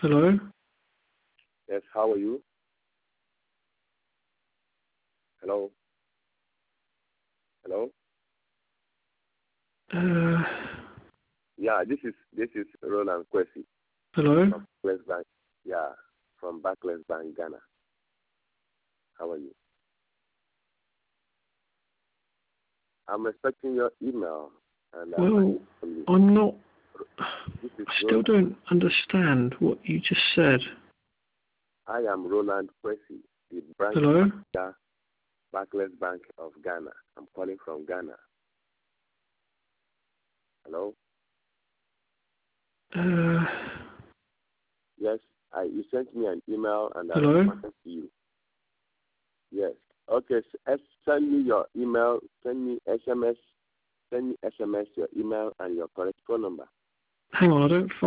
Hello? Yes, how are you? Hello? Hello? Yeah, this is Roland Kwesi Hello? from Barclays Bank. Yeah, from Barclays Bank, Ghana. How are you? I'm expecting your email. And Well, I'm not... I still don't understand what you just said. I am Roland Kwesi, the branch Hello? manager, Barclays Bank of Ghana. I'm calling from Ghana. Hello? Yes, you sent me an email and I responded to you. Yes. Okay, send me your email, send me SMS, your email and your correct phone number. Hang on, I don't